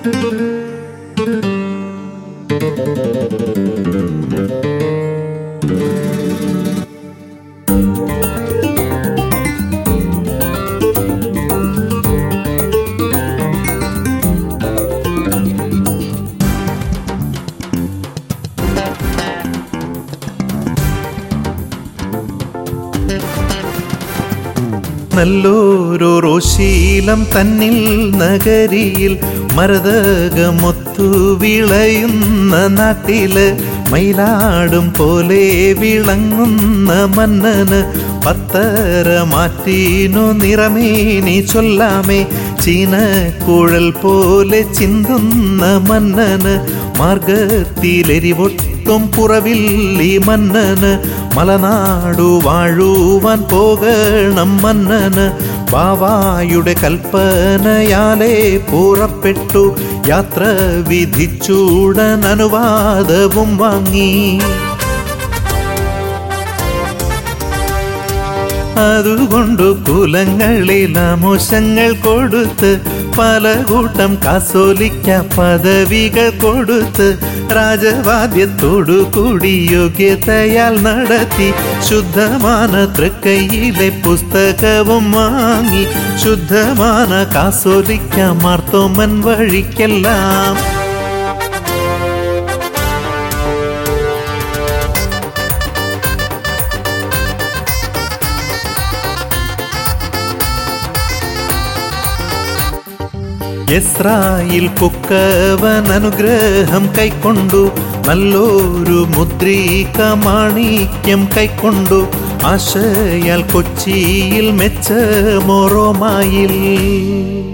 നല്ലോരോരോ ശീലം തന്നിൽ നഗരിയിൽ മരതകമൊത്തു വിളയുന്ന നാട്ടില് മയിലാടും പോലെ വിളങ്ങുന്ന മന്നന് പത്തര മാറ്റീനു നിറമേനി ചൊല്ലാമേ ചീനക്കുഴൽ പോലെ ചിന്തുന്ന മന്നന് മാർഗത്തിലെരിവൊട്ടും കുറവില്ലി മന്നന് മലനാടു വാഴുവാൻ പോകണം മന്നന് ബാവായുടെ കൽപ്പനയാലേ പുറപ്പെട്ടു യാത്ര വിധിച്ചൂടൻ അനുവാദവും വാങ്ങി അതുകൊണ്ടു കുലങ്ങളിൽ ആമോശങ്ങൾ കൊടുത്ത് പല കൂട്ടം കാസോലിക്ക പദവികൾ കൊടുത്ത് രാജവാദ്യത്തോടു കൂടി യോഗ്യതയാൽ നടത്തി ശുദ്ധമാന തൃക്കൈയിലെ പുസ്തകവും വാങ്ങി ശുദ്ധമാന കാസോലിക്ക മാർത്തോമൻ വഴിക്കെല്ലാം ഇസ്രായേൽ പൊക്കവൻ അനുഗ്രഹം കൈക്കൊണ്ടു നല്ലൊരു മുദ്രിക മാണിക്യം കൈക്കൊണ്ടു ആശയാൽ കൊച്ചിയിൽ മെച്ചമോറോമായിൽ